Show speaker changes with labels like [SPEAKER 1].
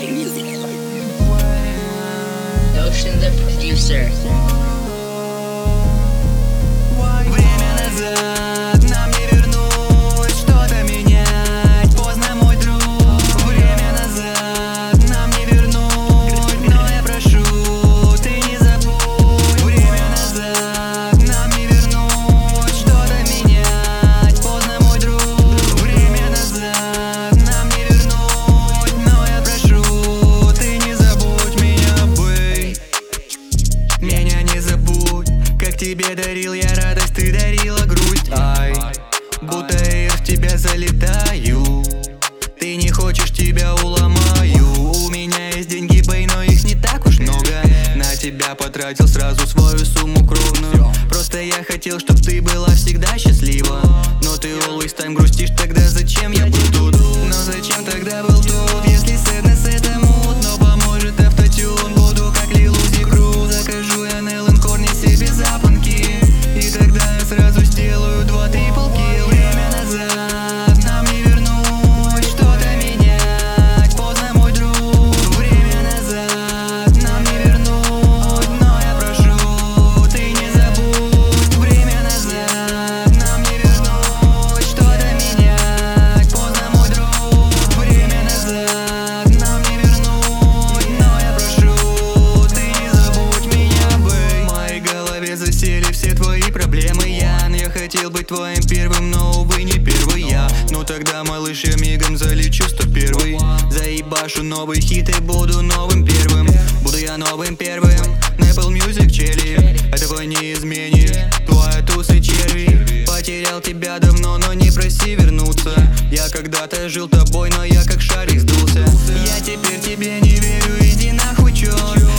[SPEAKER 1] Ocean the producer.
[SPEAKER 2] Время назад, нам не вернуть, что-то менять, поздно, мой друг. Время назад, нам не вернуть, но я прошу, ты не забудь. Время назад, нам не вернуть, что-то менять, поздно, мой друг. Время назад, нам не вернуть, но я прошу, ты не забудь меня, бэй. Меня не забудь, как тебе дарил я радость, ты дарила грусть. Ай, будто я в тебя залетаю. Ты не хочешь, тебя уломаю. У меня есть деньги, бэй, но их не так уж много. На тебя потратил сразу свою сумму кровную. Просто я хотел, чтоб ты была всегда счастлива. Но ты always time грустишь, тогда зачем я был тут? Но зачем тогда был тут, если sadness это мут? Но поможет автотюн, буду как Lil Uzi Crew. Закажу я Неллен Корни себе запонки, и тогда я сразу сделаю 2 трипл килл. Время назад, нам не вернуть, что-то менять, поздно, мой друг. Время назад, нам не вернуть, но я прошу, ты не забудь. Время назад, нам не вернуть, что-то менять, поздно, мой друг. Время назад, нам не вернуть, но я прошу, ты не забудь меня, бэй. В моей голове засели все твои проблемы, я хотел быть твоим первым, но, увы, не первый я. Ну тогда, малыш, я мигом залечу 101. Заебашу новый хит и буду новым первым. Буду я новым первым на Apple Music, чели. Этого не изменишь, твоя туса черви. Потерял тебя давно, но не проси вернуться. Я когда-то жил тобой, но я как шарик сдулся. Я теперь тебе не верю, иди нахуй, чёрт.